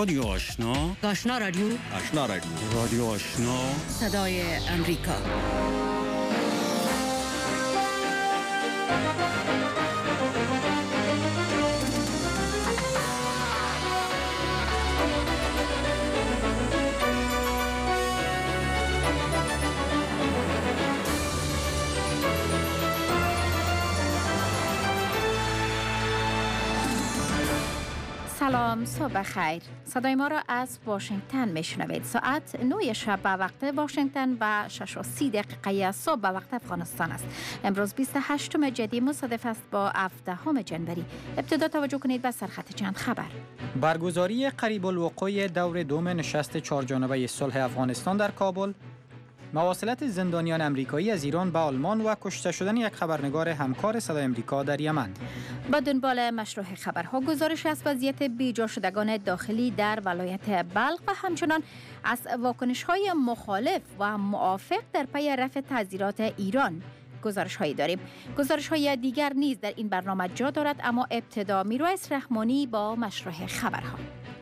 رادیو آشنا، آشنا رادیو، آشنا رادیو، رادیو آشنا، صدای امریکا. سلام، صبح خیر. صدای ما را از واشنگتن میشنوید. ساعت 9 شب به وقت واشنگتن و 6:30 صبح به وقت افغانستان است. امروز 28 جدی مصادف است با 17 جنوری. ابتدا توجه کنید به سرخط چند خبر. برگزاری قریب الوقوع دور دوم نشست چهارجانبه صلح افغانستان در کابل، مواصلت زندانیان امریکایی از ایران به آلمان و کشته شدن یک خبرنگار همکار صدای امریکا در یمن. با دنبال مشروع خبرها، گزارش از وضعیت بیجا شدگان داخلی در ولایت بلخ و همچنان از واکنش‌های مخالف و موافق در پی رفع تعزیرات ایران گزارش‌هایی داریم. گزارش‌های دیگر نیز در این برنامه جا دارد، اما ابتدا میرویس رحمانی با مشروع خبرها.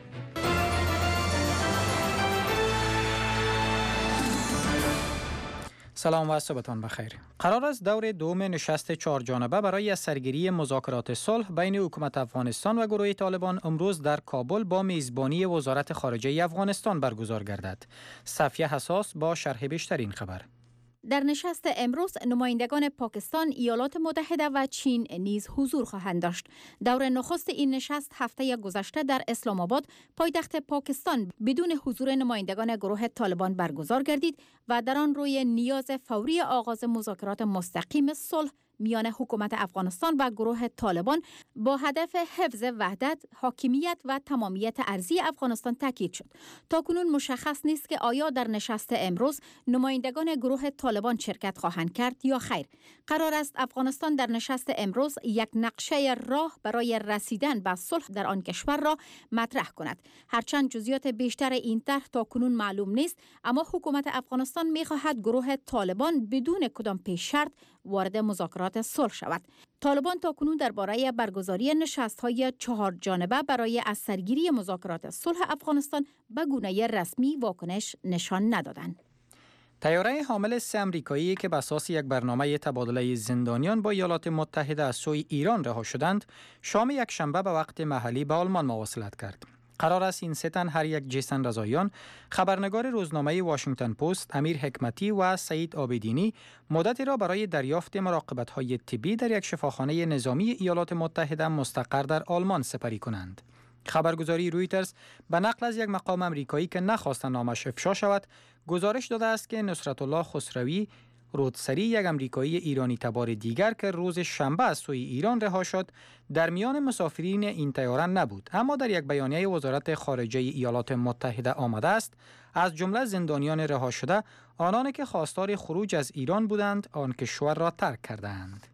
سلام و صبحتان بخیر. قرار است دور دوم نشست چهارجانبه برای از سرگیری مذاکرات صلح بین حکومت افغانستان و گروه طالبان امروز در کابل با میزبانی وزارت خارجه افغانستان برگزار گردد. صفیه حساس با شرح بیشتر این خبر. در نشست امروز نمایندگان پاکستان، ایالات متحده و چین نیز حضور خواهند داشت. دور نخست این نشست هفته گذشته در اسلام آباد، پایتخت پاکستان، بدون حضور نمایندگان گروه طالبان برگزار گردید و در آن روی نیاز فوری آغاز مذاکرات مستقیم صلح میان حکومت افغانستان و گروه طالبان با هدف حفظ وحدت، حاکمیت و تمامیت ارضی افغانستان تاکید شد. تاکنون مشخص نیست که آیا در نشست امروز نمایندگان گروه طالبان شرکت خواهند کرد یا خیر. قرار است افغانستان در نشست امروز یک نقشه راه برای رسیدن به صلح در آن کشور را مطرح کند. هرچند جزئیات بیشتر این طرح تاکنون معلوم نیست، اما حکومت افغانستان می‌خواهد گروه طالبان بدون کدام پیش شرط وارد مذاکرات صلح شود. طالبان تاکنون درباره برگزاری نشست‌های چهارجانبه برای از سرگیری مذاکرات صلح افغانستان به گونه رسمی واکنش نشان ندادند. طیاره حامل 3 امریکایی که بر اساس یک برنامه تبادله زندانیان با ایالات متحده از سوی ایران رها شدند، شام یک شنبه به وقت محلی به آلمان مواصلت کرد. قرار است این 3 تن هر یک جیسن رضاییان، خبرنگار روزنامه واشنگتن پست، امیر حکمتی و سعید عابدینی مدتی را برای دریافت مراقبت‌های طبی در یک شفاخانه نظامی ایالات متحده مستقر در آلمان سپری کنند. خبرگزاری رویترز به نقل از یک مقام امریکایی که نخواست نامش افشا شود، گزارش داده است که نصرت الله خسروی رودسری، یک امریکایی ایرانی تبار دیگر که روز شنبه از سوی ایران رها شد، در میان مسافرین این طیاره نبود، اما در یک بیانیه وزارت خارجه ایالات متحده آمده است از جمله زندانیان رها شده آنانی که خواستار خروج از ایران بودند آن کشور را ترک کردند.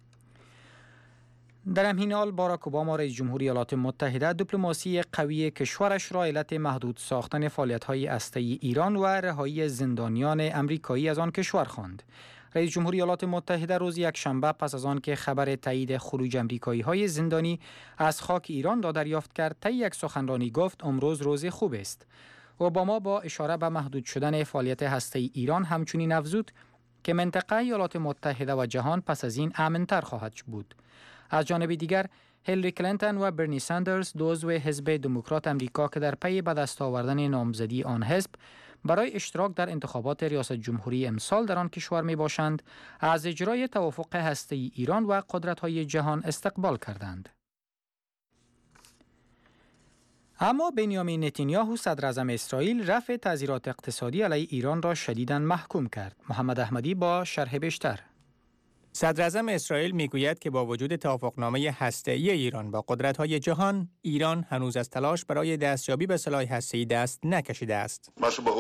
در همین حال باراک اوباما رئیس جمهوری ایالات متحده دیپلماسی قوی کشورش را علت محدود ساختن فعالیت‌های هسته‌ای ایران و رهایی زندانیان امریکایی از آن کشور خواند. رئیس جمهوری ایالات متحده روز یکشنبه پس از آن که خبر تایید خروج امریکایی‌های زندانی از خاک ایران را دریافت کرد، طی یک سخنرانی گفت امروز روز خوب است. اوباما با اشاره به محدود شدن فعالیت هسته‌ای ایران همچنین افزود که منطقه ایالات متحده و جهان پس از این امن‌تر خواهد بود. از جانب دیگر، هیلاری کلینتون و برنی ساندرز، دو عضو حزب دموکرات امریکا که در پی به دست آوردن نامزدی آن حزب برای اشتراک در انتخابات ریاست جمهوری امسال در آن کشور می باشند، از اجرای توافق هسته‌ای ایران و قدرت‌های جهان استقبال کردند. اما بنیامین نتانیاهو صدر اعظم اسرائیل رفع تعزیرات اقتصادی علیه ایران را شدیداً محکوم کرد. محمد احمدی با شرح بیشتر. صدر اعظم اسرائیل میگوید که با وجود توافقنامه هسته‌ای ایران با قدرت‌های جهان، ایران هنوز از تلاش برای دستیابی به سلاح هسته‌ای دست نکشیده است.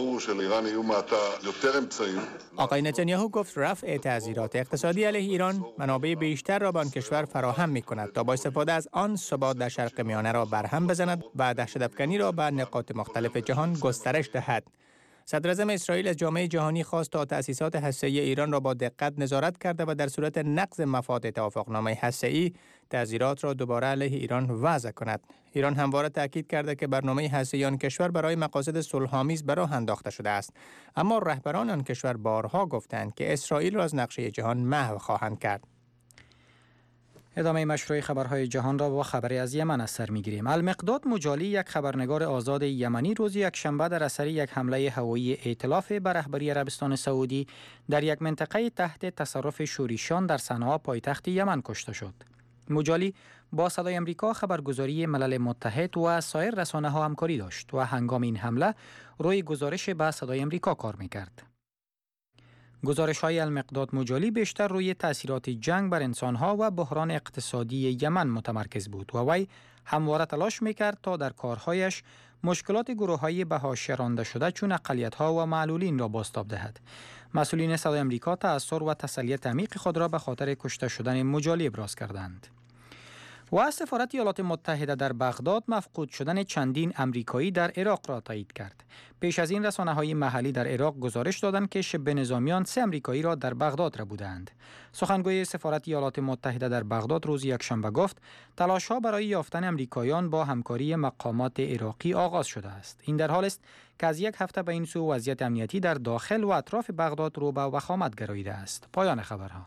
آقای نتانیاهو گفت رفع تعزیرات اقتصادی علیه ایران منابع بیشتر را به آن کشور فراهم می‌کند تا با استفاده از آن ثبات در شرق میانه را برهم بزند و دهشت‌افکنی را به نقاط مختلف جهان گسترش دهد. صدراعظم اسرائیل از جامعه جهانی خواست تا تأسیسات هسته‌ای ایران را با دقت نظارت کرده و در صورت نقض مفاد توافقنامه هسته‌ای تعزیرات را دوباره علیه ایران وضع کند. ایران همواره تاکید کرده که برنامه هسته‌ای آن کشور برای مقاصد صلح‌آمیز به راه انداخته شده است، اما رهبران آن کشور بارها گفتند که اسرائیل را از نقشه جهان محو خواهند کرد. ادامه مشروع خبرهای جهان را با خبری از یمن از سر می‌گیریم. المقداد مجالی، یک خبرنگار آزاد یمنی، روز یکشنبه در اثر یک حمله هوایی ائتلاف به رهبری عربستان سعودی در یک منطقه تحت تصرف شوریشان در صنعا پایتخت یمن کشته شد. مجالی با صدای آمریکا، خبرگزاری ملل متحد و سایر رسانه‌ها همکاری داشت و هنگام این حمله روی گزارش به صدای آمریکا کار می‌کرد. گزارش‌های المقداد مجالی بیشتر روی تأثیرات جنگ بر انسان‌ها و بحران اقتصادی یمن متمرکز بود و وی همواره تلاش می‌کرد تا در کارهایش مشکلات گروه‌های بهاش رانده شده چون اقلیت‌ها و معلولین را بازتاب دهد. مسئولین صدای آمریکا تأثیر و تسلیت عمیق خود را به خاطر کشته شدن مجالی ابراز کردند. و سفارت ایالات متحده در بغداد مفقود شدن چندین امریکایی در عراق را تایید کرد. پیش از این رسانه‌های محلی در عراق گزارش دادند که شبه نظامیان 3 امریکایی را در بغداد ربودند. سخنگوی سفارت ایالات متحده در بغداد روز یکشنبه گفت تلاش‌ها برای یافتن امریکایان با همکاری مقامات عراقی آغاز شده است. این در حال است که از یک هفته به این سو وضعیت امنیتی در داخل و اطراف بغداد رو به وخامت گراییده است. پایان خبرها.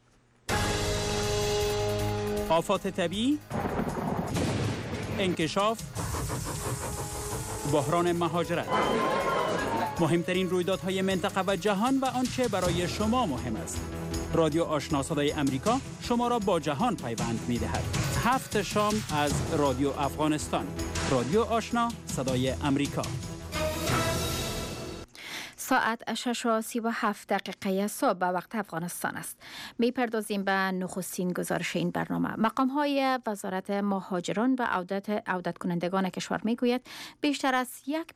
آفات طبیعی، انکشاف، بحران مهاجرت، مهمترین رویدادهای منطقه و جهان و آنچه برای شما مهم است. رادیو آشنا صدای امریکا شما را با جهان پیوند می‌دهد. 7 شام از رادیو افغانستان. رادیو آشنا صدای امریکا. ساعت 6:37 صبح به وقت افغانستان است. میپردازیم به نخستین گزارش این برنامه. مقام‌های وزارت مهاجران و عودت کنندگان کشور میگوید بیشتر از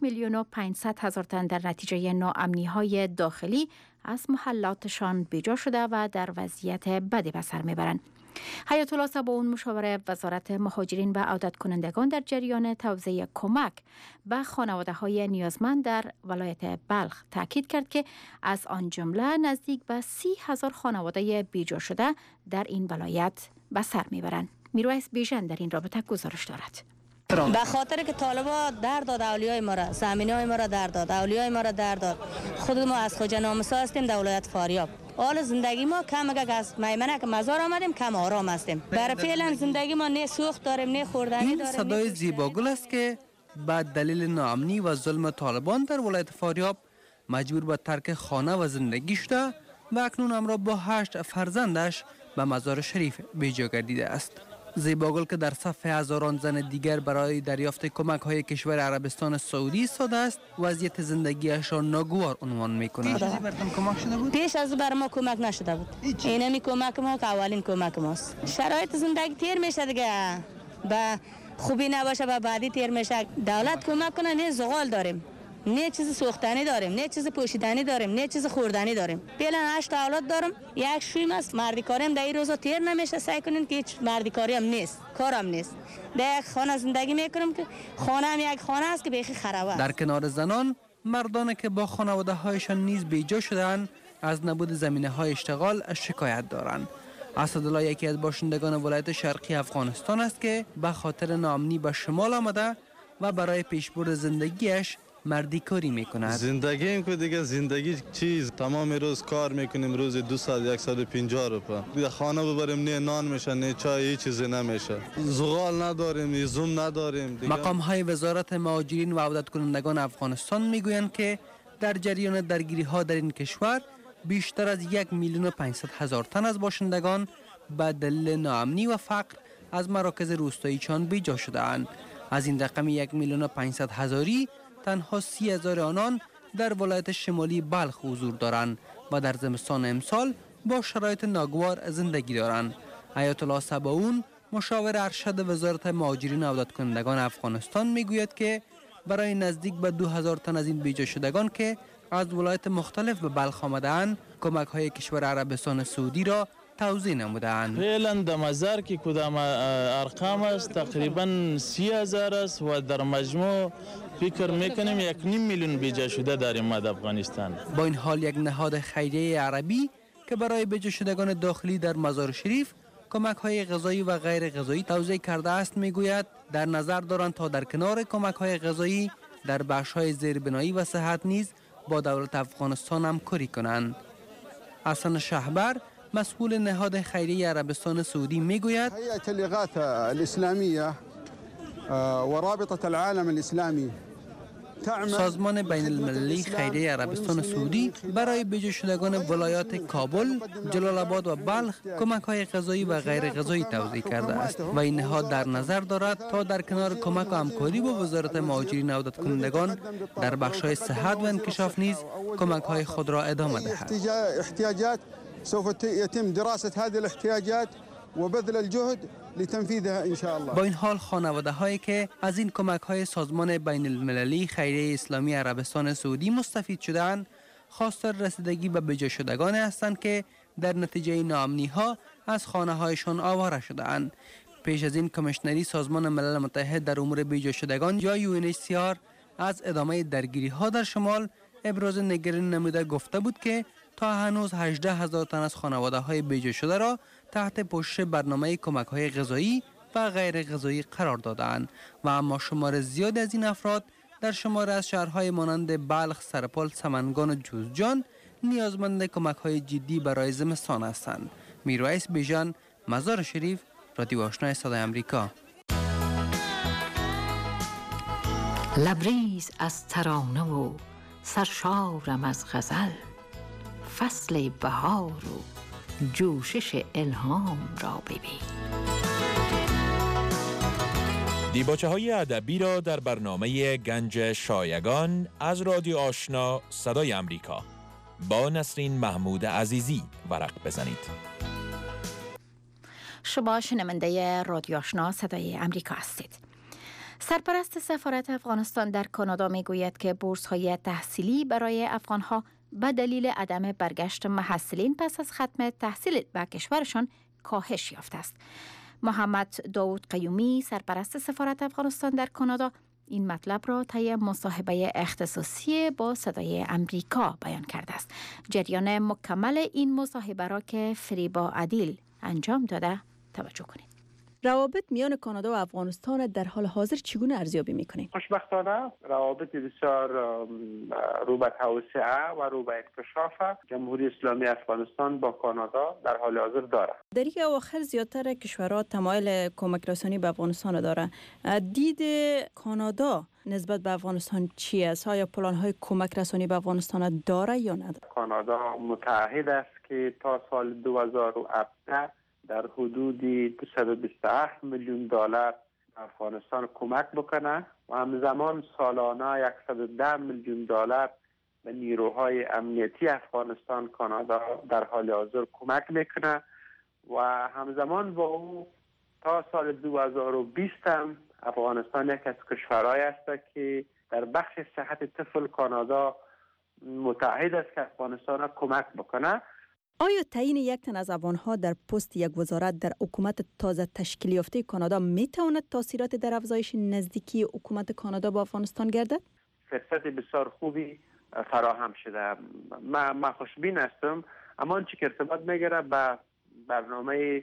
1,500,000 تن در نتیجه ناامنی‌های داخلی از محلاتشان بیجا شده و در وضعیت بدی به سر میبرند. حیات الله صباحون، مشاور وزارت مهاجرین و عودت کنندگان، در جریان توزیع کمک به خانواده‌های نیازمند در ولایت بلخ تاکید کرد که از آن جمله نزدیک به 30,000 خانواده بیجا شده در این ولایت به سر میبرند. میرویس بیژن در این رابطه گزارش دارد. به خاطر که طالبا در داد اولیای ما را، زمینای ما را در داد، اولیای ما را در داد. خود ما از خوجا نامسا هستیم در ولایت فاریاب. حال زندگی ما کم اگه از میمنه که مزار آمدیم کم آرام هستیم. برای فعلا زندگی ما نه سوخت داریم نه خوردنی داریم. این صدای زیباگل است که بعد دلیل ناامنی و ظلم طالبان در ولایت فاریاب مجبور به ترک خانه و زندگی شده و اکنون امرا با 8 فرزندش به مزار شریف بیجا گردیده است. زیباگل که در صف هزاران زن دیگر برای دریافت کمک های کشور عربستان سعودی ایستاده است، وضعیت زندگیش را ناگوار عنوان می‌کند. پیش از برتون کمک شده بود؟ پیش از بر ما کمک نشده بود. اینمی کمک ما که اولین کمک ماست. شرایط زندگی تیر میشه دیگه. با خوبی نباشه با بعدی تیر میشه. دولت کمک کنه، نه زغال داریم. نه چیز سوختنی داریم، نه چیز پوشیدنی داریم، نه چیز خوردنی داریم. فعلا 8 اولاد دارم، یک شویم است. مردی کاریم در این روزا تیر نمیشه. سعی کنین که هیچ مردی کاری هم نیست، کارم نیست. در یک خانه زندگی میکنم که خانه هم یک خانه است که بیخی خرابه. در کنار زنان، مردانی که با خانواده هایشان نیز بیجا شده‌اند از نبود زمینه های اشتغال شکایت دارند. اسدالله یکی از باشندگان ولایت شرقی افغانستان است که به خاطر ناامنی به شمال آمده و برای پیشبرد زندگیش مردی کاری میکند. زندگی این که دیگه زندگی چیز تمام روز کار میکنیم، روز 250 روپیه. دیگه خانه ببریم نه نان میشه نه چای، هیچ چیزی نمیشه. زغال نداریم، هیزم نداریم. مقام های وزارت مهاجرین و عودت کنندگان افغانستان میگویند که در جریان درگیری ها در این کشور بیشتر از 1,500,000 تن از باشندگان به دلیل ناامنی و فقر از مراکز روستاییشان بیجا شده‌اند. از این رقم 1,500,000 تنها 30,000 آنان در ولایت شمالی بلخ حضور دارند و در زمستان امسال با شرایط ناگوار زندگی دارند. حیات الله صباحون، مشاور ارشد وزارت مهاجرین و عودت کنندگان افغانستان میگوید که برای نزدیک به 2,000 تن از این بیجا شدگان که از ولایت مختلف به بلخ آمده‌اند، کمک های کشور عربستان سعودی را توضیح نمودند. فعلا در مزار که کدام ارقام است تقریبا 30,000 است و در مجموع فکر میکنیم 1.5 میلیون بیجا شده داریم ما در افغانستان. با این حال یک نهاد خیریه عربی که برای بیجا شدگان داخلی در مزار شریف کمک های غذایی و غیر غذایی توزیع کرده است میگوید در نظر دارند تا در کنار کمک های غذایی در بخش های زیربنایی و صحت نیز با دولت افغانستان همکاری کنند. حسن شهبر مسئول نهاد خیریه عربستان سعودی میگوید هیئت الاغاثه الاسلامیه و رابطه العالم الاسلامی سازمان بین المللی خیریه عربستان سعودی برای بیجا شدگان ولایات کابل، جلال آباد و بلخ کمک های غذایی و غیر غذایی توزیع کرده است و این نهاد در نظر دارد تا در کنار کمک و همکاری با وزارت مهاجرین و عودت کنندگان در بخش های صحت و انکشاف نیز کمک های خود را ادامه دهد. احتیاجات سوف يتم دراسه هذه الاحتياجات وبذل الجهد لتنفيذها ان شاء الله. با این حال خانواده هایی که از این کمک های سازمان بین المللی خیریه اسلامی عربستان سعودی مستفید شدند خواستار رسیدگی به بیجا شدگان هستند که در نتیجه ناامنی ها از خانه هایشان آواره شدند. پیش از این کمیشنری سازمان ملل متحد در امور بیجا شدگان یا UNHCR از ادامه درگیری ها در شمال ابراز نگرانی نموده گفته بود که تا هنوز 18,000 تن از خانواده های بیجا شده را تحت پوشش برنامه کمک های غذایی و غیر غذایی قرار دادند و اما شمار زیاد از این افراد در شمار از شهرهای مانند بلخ، سرپل، سمنگان و جوزجان نیازمند کمک های جدی برای زمستان هستند. میرویس بیژن، مزار شریف، رادیو آشنا صدای آمریکا. لبریز از ترانه و سرشارم از غزل، فصل بهار و جوشش الهام را ببین. دیباچه های ادبی را در برنامه گنج شایگان از رادیو آشنا صدای آمریکا با نسرین محمود عزیزی ورق بزنید. شما شنونده رادیو آشنا صدای آمریکا هستید. سرپرست سفارت افغانستان در کانادا میگوید که بورس‌های تحصیلی برای افغان‌ها به دلیل عدم برگشت محصلین پس از ختم تحصیل به کشورشان کاهش یافته است. محمد داود قیومی سرپرست سفارت افغانستان در کانادا این مطلب را طی مصاحبه اختصاصی با صدای آمریکا بیان کرده است. جریان مکمل این مصاحبه را که فریبا عدیل انجام داده توجه کنید. روابط میان کانادا و افغانستان در حال حاضر چگونه ارزیابی میکنید؟ خوشبختانه روابط بسیار رو به توسعه و رو به انکشاف جمهوری اسلامی افغانستان با کانادا در حال حاضر داره. در یک اواخر زیادتر کشورها تمایل کمک رسانی به افغانستان داره. دید کانادا نسبت به افغانستان چی است؟ آیا پلان‌های کمک رسانی به افغانستان داره یا نداره؟ کانادا متعهد است که تا سال 2017 در حدود 228 میلیون دلار افغانستان کمک بکنه و همزمان سالانه 110 میلیون دلار به نیروهای امنیتی افغانستان کانادا در حال حاضر کمک میکنه و همزمان با او تا سال 2020 هم افغانستان یک از کشورهای است که در بخش صحت طفل کانادا متعهد است که افغانستان کمک بکنه. آیا تعیین یک تن از افغان‌ها در پست یک وزارت در حکومت تازه تشکیل یافته کانادا میتواند تاثیرات در افزایش نزدیکی حکومت کانادا با افغانستان گردد؟ فرصت بسیار خوبی فراهم شده. من خوشبین هستم، اما آنچه که ارتباط میگیره به برنامه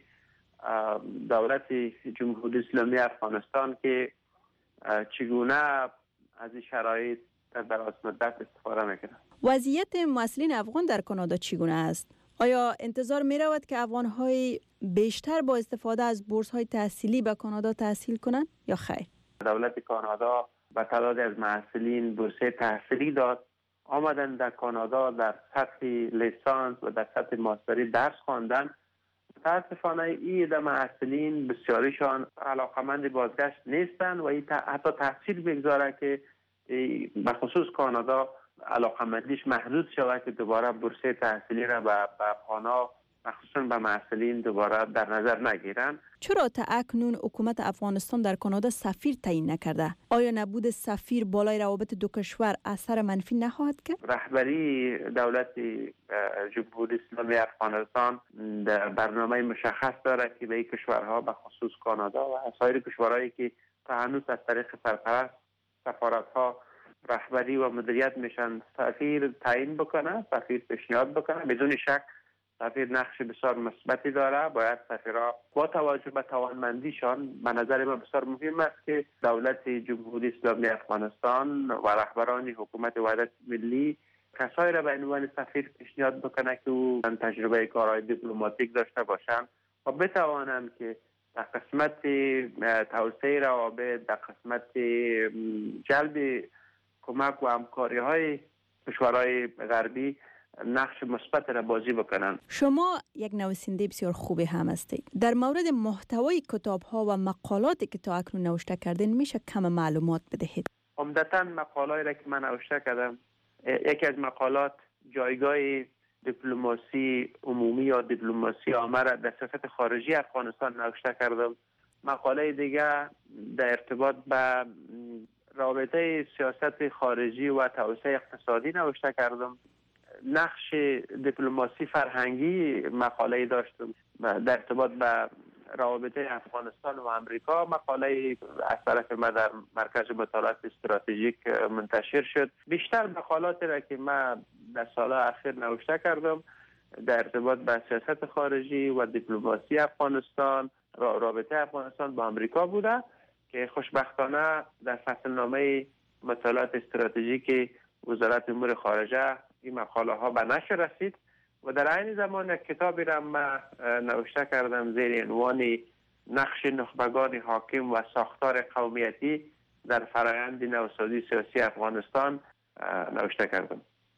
دولت جمهوری اسلامی افغانستان که چگونه از این شرایط در دراز مدت استفاده میکنه. وضعیت مسئولین افغان در کانادا چگونه است؟ آیا انتظار می رود که افغان‌های بیشتر با استفاده از بورس‌های تحصیلی به کانادا تحصیل کنند یا خیر؟ دولت کانادا به تعداد از محصلین بورسه تحصیلی داد، آمدن در کانادا در سطح لیسانس و در سطح ماستری درس خواندن. متاسفانه این محصلین بسیاریشان علاقمند بازگشت نیستند و حتی تحصیل بگذاره که به خصوص کانادا علاقمندیش محدود شود که دوباره بورسه تحصیلی را به افغان‌ها مخصوصا به محصلین دوباره در نظر نگیرن. چرا تا اکنون حکومت افغانستان در کانادا سفیر تعیین نکرده؟ آیا نبود سفیر بالای روابط دو کشور اثر منفی نخواهد کرد؟ رهبری دولت جمهوری اسلامی افغانستان در برنامه مشخص داره که به این کشورها به خصوص کانادا و سایر کشورهایی که تا هنوز از طریق سرپرست سفارت‌ها رهبری و مدیریت میشن سفیر تعیین بکنه، سفیر پیشنهاد بکنه. بدون شک سفیر نقش بسیار مثبتی داره. باید سفیرها با توجه به توانمندیشان، به نظر من بسیار مهم است که دولت جمهوری اسلامی افغانستان و رهبران حکومت وحدت ملی کسایی را به عنوان سفیر پیشنهاد بکنه که او تجربه کارهای دیپلماتیک داشته باشند و بتوانند که در قسمت توسعه روابط، در قسمت جلب کمک و همکاری های کشورهای غربی نقش مثبت را بازی بکنن. شما یک نویسنده بسیار خوبی هم هستید. در مورد محتوای کتاب ها و مقالاتی که تا اکنون نوشته کردین میشه کم معلومات بدهید؟ عمدتاً مقالهایی را که من نوشته کردم، یکی از مقالات جایگاه دیپلماسی عمومی یا دیپلماسی عامه را در سیاست خارجی افغانستان نوشته کردم. مقاله دیگر در ارتباط به رابطه سیاست خارجی و توسعه اقتصادی نوشته کردم. نقش دیپلماسی فرهنگی مقاله داشتم در ارتباط به روابط افغانستان و امریکا. مقاله از طرف ما در مرکز مطالعات استراتژیک منتشر شد. بیشتر مقالاتی را که ما در سال‌های اخیر نوشته کردم در ارتباط به سیاست خارجی و دیپلماسی افغانستان، رابطه افغانستان با امریکا بوده که خوشبختانه در فصلنامه مطالعات استراتژیک وزارت امور خارجه این مقاله ها به نشر رسید و در عین زمان یک کتابی را من نوشته کردم زیر عنوان نقش نخبگان حاکم و ساختار قومیتی در فرآیند نوسازی سیاسی افغانستان نوشته کردم.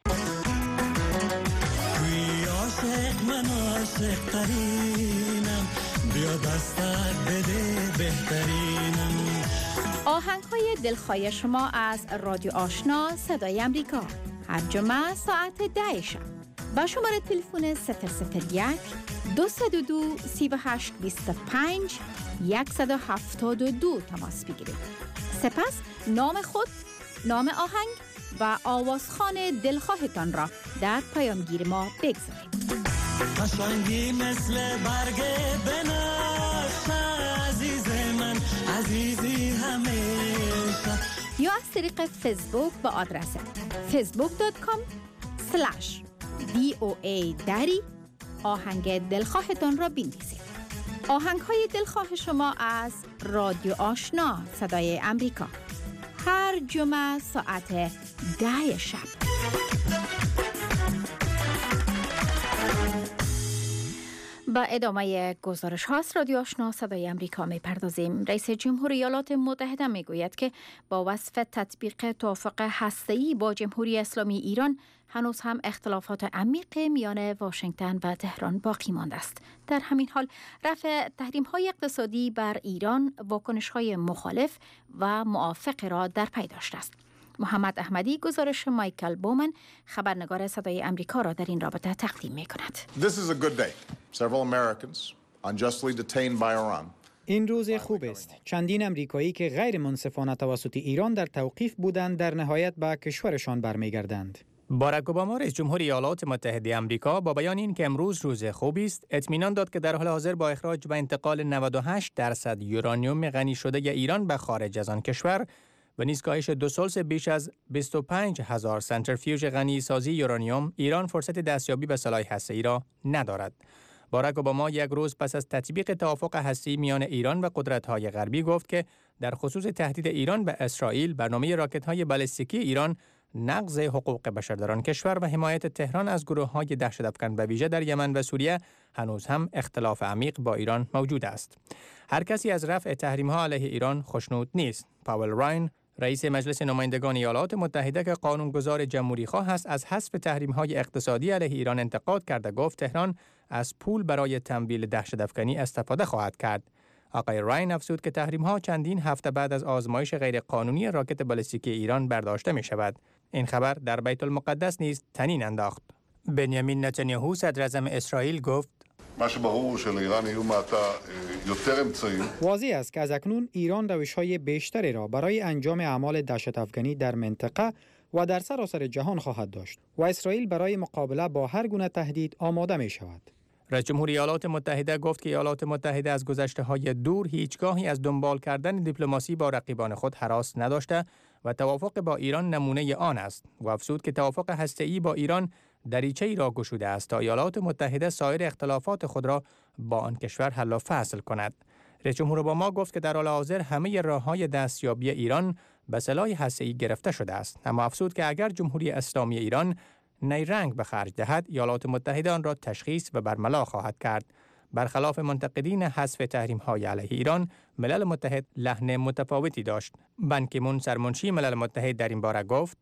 من عاشق ترینم، بیا دستک بده بهترینم. آهنگ های دلخواه شما از رادیو آشنا صدای امریکا هر جمعه ساعت 10 شب با شماره تلفن 001 222 38 25 172 تماس بگیرید. سپس نام خود، نام آهنگ و آوازخوان دلخواهتان را در پیامگیر ما بگذارید. قشنگی مثل برگ بنفشه عزیز من، عزیزی همیشه. یا از طریق فیسبوک با آدرس facebook.com/VOA آهنگ دلخواهتان را بنویسید. آهنگ های دلخواه شما از رادیو آشنا صدای امریکا هر جمعه ساعت 10 شب. با ادامه گزارش هاست رادیو آشنا صدای امریکا می پردازیم. رئیس جمهور ایالات متحده می گوید که با وصف تطبیق توافق هسته‌ای با جمهوری اسلامی ایران هنوز هم اختلافات عمیق میان واشنگتن و تهران باقی مانده است. در همین حال رفع تحریم‌های اقتصادی بر ایران واکنش‌های مخالف و موافق را در پی داشته است. محمد احمدی گزارش مایکل بومن خبرنگار صدای امریکا را در این رابطه تقدیم می‌کند. This is a good day. Several Americans unjustly detained by Iran. این روز خوب است. چندین امریکایی که غیر منصفانه توسط ایران در توقیف بودند در نهایت به کشورشان برمیگردند. باراک اوباما رئیس جمهور ایالات متحده آمریکا با بیان این که امروز روز خوبی است اطمینان داد که در حال حاضر با اخراج و انتقال 98% یورانیوم غنی شده ایران به خارج از آن کشور و نیز کاهش 2 سلس بیش از 25,000 سنتریفیوژ غنی سازی یورانیوم، ایران فرصت دستیابی به سلاح هسته‌ای را ندارد. باراک اوباما یک روز پس از تطبیق توافق هسته‌ای میان ایران و قدرت‌های غربی گفت که در خصوص تهدید ایران به اسرائیل، برنامه راکت‌های بالستیکی ایران، نقض حقوق بشر در آن کشور و حمایت تهران از گروه‌های دهشت‌افکن به ویژه در یمن و سوریه هنوز هم اختلاف عمیق با ایران موجود است. هر کسی از رفع تحریم‌ها علیه ایران خوشنود نیست. پاول راین، رئیس مجلس نمایندگان ایالات متحده که قانونگذار جمهوری‌خواه است، از حذف تحریم‌های اقتصادی علیه ایران انتقاد کرده گفت تهران از پول برای تمویل دهشت‌افکنی استفاده خواهد کرد. آقای راین افزود که تحریم‌ها چندین هفته بعد از آزمایش غیرقانونی راکت بالستیکی ایران برداشته می‌شود. این خبر در بیت المقدس نیز طنین انداخت. بنیامین نتانیاهو صدراعظم اسرائیل گفت واضح است که از اکنون ایران روش‌های بیشتری را برای انجام اعمال دهشت‌افکنی در منطقه و در سراسر جهان خواهد داشت و اسرائیل برای مقابله با هر گونه تهدید آماده می شود. رئیس جمهور ایالات متحده گفت که ایالات متحده از گذشته‌های دور هیچگاهی از دنبال کردن دیپلماسی با رقیبان خود هراس نداشته و توافق با ایران نمونه آن است و افزود که توافق هسته‌ای با ایران دریچه‌ای را گشوده است تا ایالات متحده سایر اختلافات خود را با آن کشور حل و فصل کند. رئیس جمهور اوباما گفت که در حال حاضر همه راه‌های دستیابی ایران به سلاح هسته‌ای گرفته شده است، اما افزود که اگر جمهوری اسلامی ایران نیرنگ به خرج دهد، ایالات متحده آن را تشخیص و برملا خواهد کرد. برخلاف منتقدین حذف تحریم‌های علیه ایران، ملل متحد لحن متفاوتی داشت. بان کی مون سرمنشی ملل متحد در این باره گفت: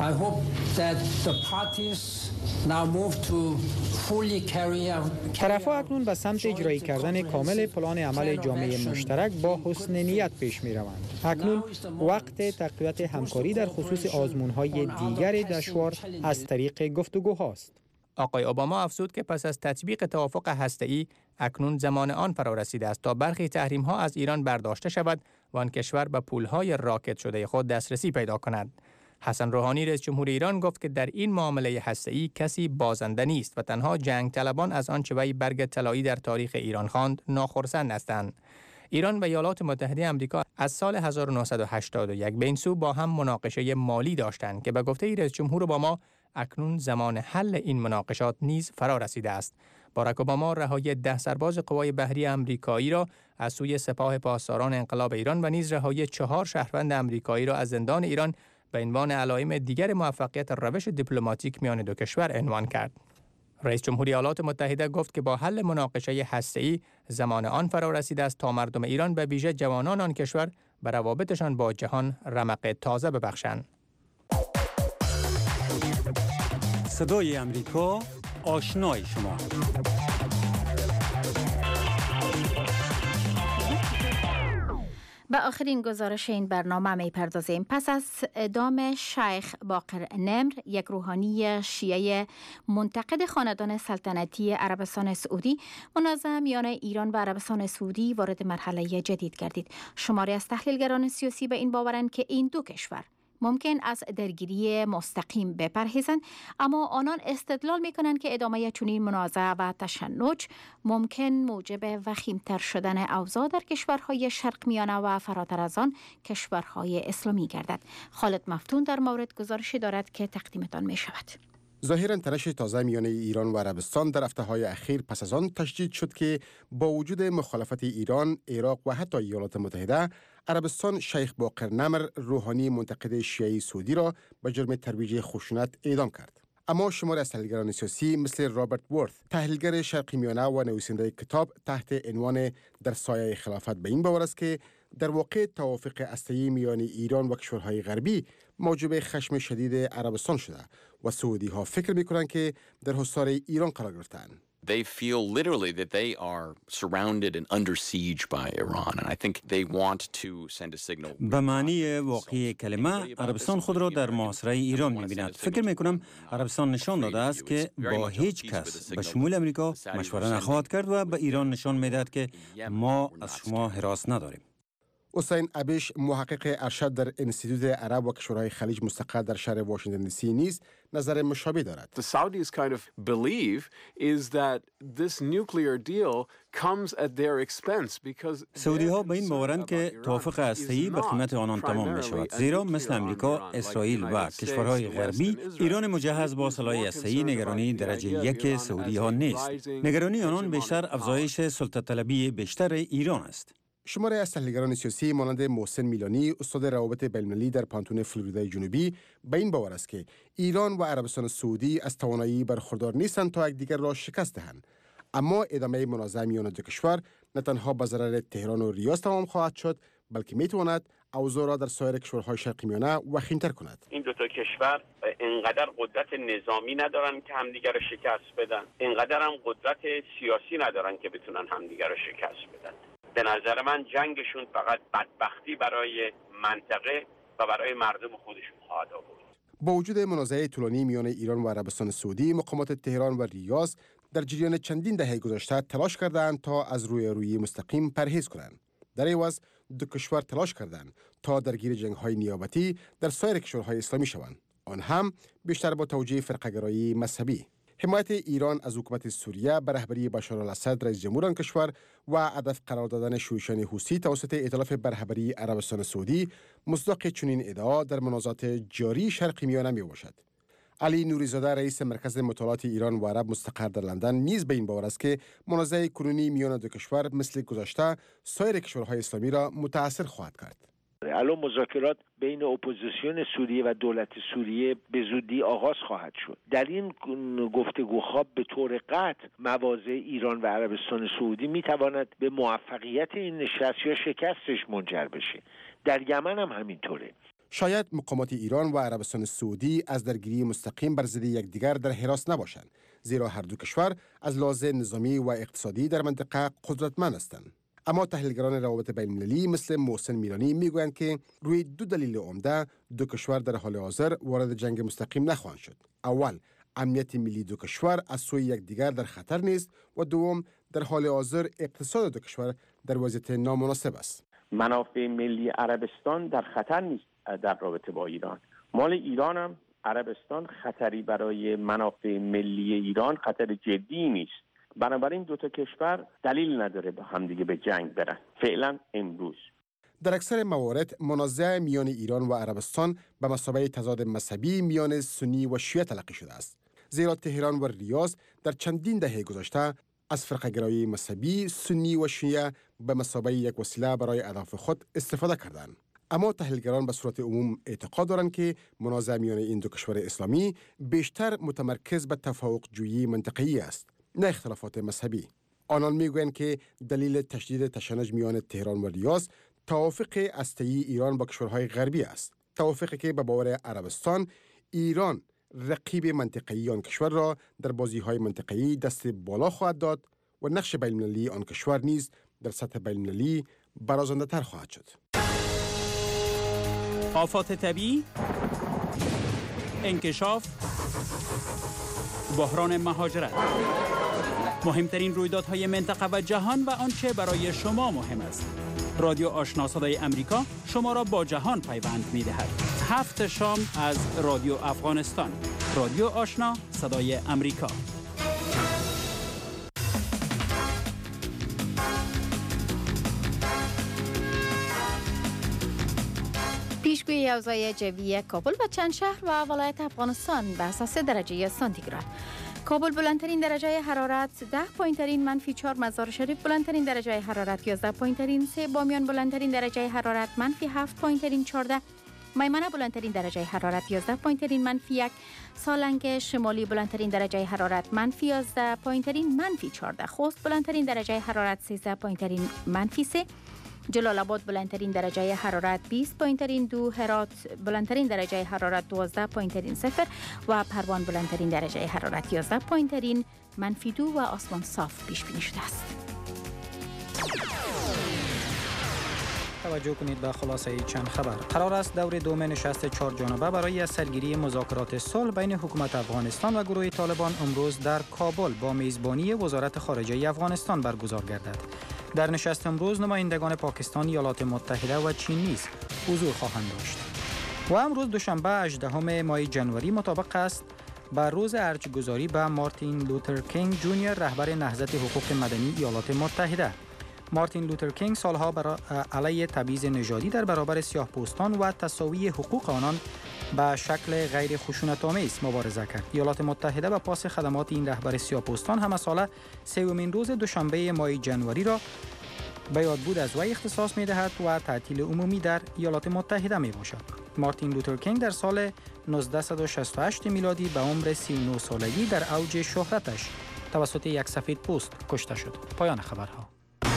طرف‌ها اکنون به سمت اجرایی کردن کامل پلان عمل جامعه مشترک با حسن نیت پیش می‌روند. اکنون وقت تقویت همکاری در خصوص آزمون‌های دیگر دشوار از طریق گفتگوهاست. آقای اوباما افزود که پس از تطبیق توافق هسته‌ای اکنون زمان آن فرا رسیده است تا برخی تحریم‌ها از ایران برداشته شود و آن کشور به پول‌های راکد شده خود دسترسی پیدا کند. حسن روحانی رئیس جمهور ایران گفت که در این معامله هسته‌ای کسی بازنده نیست و تنها جنگ طلبان از آنچه وی برگ طلایی در تاریخ ایران خواند ناخرسند هستند. ایران و ایالات متحده آمریکا از سال 1981 به این سو با هم مناقشه مالی داشتند که به گفته رئیس جمهور اوباما اکنون زمان حل این مناقشات نیز فرا رسیده است. باراک اوباما رهایی 10 سرباز قوای بحری آمریکایی را از سوی سپاه پاسداران انقلاب ایران و نیز رهایی 4 شهروند آمریکایی را از زندان ایران به عنوان علائم دیگر موفقیت روش دیپلماتیک میان دو کشور عنوان کرد. رئیس جمهور ایالات متحده گفت که با حل مناقشه هسته‌ای زمان آن فرا رسیده است تا مردم ایران به ویژه جوانان آن کشور به روابطشان با جهان رمق تازه ببخشند. صدای امریکا، آشنای شما. به آخرین گزارش این برنامه می‌پردازیم. پس از اعدام شیخ باقر نمر، یک روحانی شیعه منتقد خاندان سلطنتی عربستان سعودی، منازعه میان ایران و عربستان سعودی وارد مرحله جدید گردید. شماری از تحلیلگران سیاسی به این باورند که این دو کشور ممکن از درگیری مستقیم بپرهیزند، اما آنان استدلال می‌کنند که ادامه چنین منازعه و تشنج ممکن موجب وخیم‌تر شدن اوضاع در کشورهای شرق میانه و فراتر از آن کشورهای اسلامی گردد. خالد مفتون در مورد گزارشی دارد که تقدیمتان می‌شود. ظاهراً تنش تازه میان ایران و عربستان در هفته‌های اخیر پس از آن تشدید شد که با وجود مخالفت ایران، عراق و حتی ایالات متحده، عربستان شیخ باقر نمر، روحانی منتقد شیعی سعودی را به جرم ترویج خشونت اعدام کرد. اما شماری از تحلیلگران سیاسی مثل رابرت وورث، تحلیلگر شرقی میانه و نویسنده کتاب تحت عنوان در سایه خلافت، به این باور است که در واقع توافق هسته‌ای میان ایران و کشورهای غربی موجب خشم شدید عربستان شده و سعودی ها فکر می‌کنند که در حصار ایران قرار گرفتند. They feel literally that they are surrounded and under siege by Iran, and I think they want to send a signal. به معنی واقعی کلمه عربستان خود را در محاصره ایران می‌بیند. فکر می‌کنم عربستان نشان داده است که با هیچ کس به شمول امریکا مشوره نخواهد کرد و به ایران نشان می‌دهد که ما از شما هراس نداریم. حسین ابیش، محقق ارشد در انستیتوت عرب و کشورهای خلیج مستقر در شهر واشنگتن دی سی نیز نظر مشابه دارد. The Saudis kind of believe is that this nuclear deal comes at their expense because سعودی ها به این باورند که توافق هسته‌ای به قیمت آنان تمام می شود، زیرا مثل امریکا، اسرائیل و کشورهای غربی، ایران مجهز با سلاح هسته‌ای نگرانی درجه یک سعودی ها نیست. نگرانی آنان بیشتر افزایش سلطه طلبی بیشتر ایران است. شماری از تحلیلگران سیاسی مانند محسن میلانی، استاد روابط بین‌المللی در پانتون فلوریدای جنوبی، به این باور است که ایران و عربستان سعودی از توانایی برخوردار نیستند تا یکدیگر را شکست دهند، اما ادامه منازعه میان دو کشور نه تنها به ضرر تهران و ریاض تمام خواهد شد، بلکه میتواند اوضاع را در سایر کشورهای شرقی میانه وخیم‌تر کند. این دو تا کشور اینقدر قدرت نظامی ندارن که همدیگر را شکست بدن، اینقدر هم قدرت سیاسی ندارن که بتونن همدیگر را شکست بدن. به نظر من جنگشون فقط بدبختی برای منطقه و برای مردم خودشون خواهد آورد. با وجود منازعه طولانی میان ایران و عربستان سعودی، مقامات تهران و ریاض در جریان چندین دهه گذشته تلاش کردند تا از روی مستقیم پرهیز کنند. در عوض دو کشور تلاش کردند تا درگیر جنگ‌های نیابتی در سایر کشورهای اسلامی شوند، آن هم بیشتر با توجیه فرقه‌گرایی مذهبی. حمایت ایران از حکومت سوریه به رهبری بشار الاسد رئیس جمهور آن کشور و هدف قرار دادن شورشیان حوثی توسط ائتلاف به رهبری عربستان سعودی مصداق چنین ادعا در منازعات جاری شرق میانه می باشد. علی نوری‌زاده رئیس مرکز مطالعات ایران و عرب مستقر در لندن نیز به این باور است که منازعه کنونی میان دو کشور مثل گذشته سایر کشورهای اسلامی را متاثر خواهد کرد. الان مذاکرات بین اپوزیسیون سوریه و دولت سوریه به زودی آغاز خواهد شد. در این گفتگوها به طور قطع مواضع ایران و عربستان سعودی میتواند به موفقیت این نشست یا شکستش منجر بشه. در یمن هم همینطوره. شاید مقامات ایران و عربستان سعودی از درگیری مستقیم بر ضد یکدیگر در حراس نباشند، زیرا هر دو کشور از لحاظ نظامی و اقتصادی در منطقه قدرتمند هستند. اما تحلیلگران روابط بین‌المللی مثل محسن میرانی میگویند که روی دو دلیل عمده دو کشور در حال حاضر وارد جنگ مستقیم نخواهند شد. اول، امنیت ملی دو کشور از سوی یکدیگر در خطر نیست و دوم، در حال حاضر اقتصاد دو کشور در وضعیت نامناسب است. منافع ملی عربستان در خطر نیست در رابطه با ایران. مال ایران هم عربستان خطری برای منافع ملی ایران خطر جدی نیست. بنابراین دو تا کشور دلیل نداره با همدیگه به جنگ برن فعلا امروز. در اکثر موارد منازعه میان ایران و عربستان به مثابه تضاد مذهبی میان سنی و شیعه تلقی شده است، زیرا تهران و ریاض در چندین دهه گذشته از فرقه‌گرایی مذهبی سنی و شیعه به مثابه یک وسیله برای اهداف خود استفاده کردند. اما تحلیلگران به صورت عموم اعتقاد دارند که منازعه میان این دو کشور اسلامی بیشتر متمرکز به تفاوق جویی منطقه‌ای است، نه اختلافات مذهبی. آنان میگویند که دلیل تشدید تشنج میان تهران و ریاض توافق هسته‌ای ایران با کشورهای غربی است، توافقی که به باور عربستان ایران رقیب منطقه‌ای آن کشور را در بازی‌های منطقه‌ای دست بالا خواهد داد و نقش بین‌المللی آن کشور نیز در سطح بین‌المللی برازنده‌تر خواهد شد. آفات طبیعی، انکشاف، بحران مهاجرت، مهمترین رویدادهای منطقه و جهان و آنچه برای شما مهم است. رادیو آشنا صدای امریکا شما را با جهان پیوند می‌دهد. 7 شام از رادیو افغانستان. رادیو آشنا صدای امریکا. پیشگویی اوضاع جوی کابل و چند شهر و ولایت افغانستان به اساس درجه سانتیگراد. کابل بلندترین درجه حرارت 10 پایین‌ترین -4، مزار شریف بلندترین درجه حرارت 11 پایین‌ترین 3، بامیان بلندترین درجه حرارت -7 پایین‌ترین 14، میمنه بلندترین درجه حرارت 11 پایین‌ترین -1، سالنگ شمالی بلندترین درجه حرارت -11 پایین‌ترین -14، خوست بلندترین درجه حرارت 13 پایین‌ترین -3، جلال آباد بلندترین درجه حرارت 20 پایین‌ترین 2، هرات بلندترین درجه حرارت 12 پایین‌ترین 0 و پروان بلندترین درجه حرارت 11 پایین‌ترین -2 و آسمان صاف پیش بینی شده است. توجه کنید به خلاصه چند خبر. قرار است دور دوم نشست 4 جانبه برای سرگیری مذاکرات صلح بین حکومت افغانستان و گروه طالبان امروز در کابل با میزبانی وزارت خارجه افغانستان برگزار گردد. در نشست امروز نمایندگان پاکستان، ایالات متحده و چین نیز حضور خواهند داشت. و امروز دوشنبه 18 ماه جنوری مطابق است با روز ارجگذاری به مارتین لوتر کینگ جونیور، رهبر نهضت حقوق مدنی ایالات متحده. مارتین لوتر کینگ سالها علیه تبعیض نژادی در برابر سیاه‌پوستان و تساوی حقوق آنان به شکل غیر خشونت‌آمیز مبارزه کرد. ایالات متحده به پاس خدمات این رهبر سیاه‌پوستان هم ساله 3مین روز دوشنبه ماه جنوری را به یادبود از وی اختصاص می‌دهد و تعطیل عمومی در ایالات متحده می‌باشد. مارتین لوتر کینگ در سال 1968 میلادی به عمر 39 سالگی در اوج شهرتش توسط یک سفیدپوست کشته شد. پایان خبرها.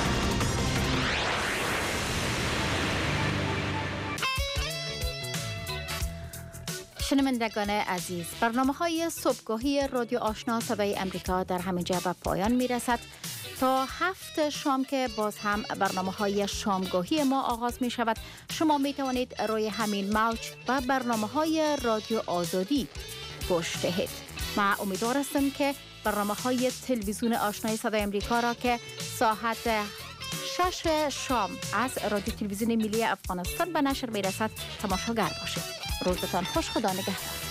شنوندگان عزیز، برنامه‌های صبحگاهی رادیو آشنا صدای امریکا در همینجا به پایان می‌رسد. تا 7 شام که باز هم برنامه‌های شامگاهی ما آغاز می‌شود، شما می‌توانید روی همین موج و برنامه‌های رادیو آزادی گوش دهید. ما امیدوار هستم که برنامه‌های تلویزیون آشنای صدای امریکا را که ساعت 6 شام از رادیو تلویزیون ملی افغانستان به نشر می‌رسد تماشاگر باشید. روزتان خوش، خدا نگهدار.